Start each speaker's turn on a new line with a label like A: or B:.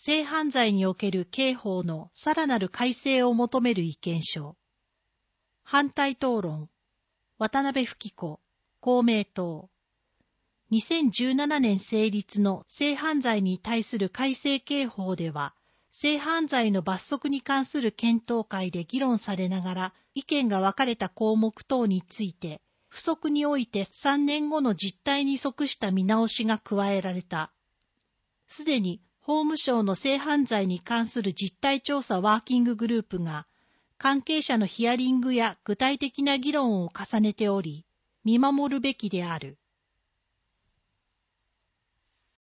A: 性犯罪における刑法のさらなる改正を求める意見書。反対討論。渡辺富貴子、公明党。2017年成立の性犯罪に対する改正刑法では、性犯罪の罰則に関する検討会で議論されながら意見が分かれた項目等について、付則において3年後の実態に即した見直しが加えられた。すでに法務省の性犯罪に関する実態調査ワーキンググループが、関係者のヒアリングや具体的な議論を重ねており、見守るべきである。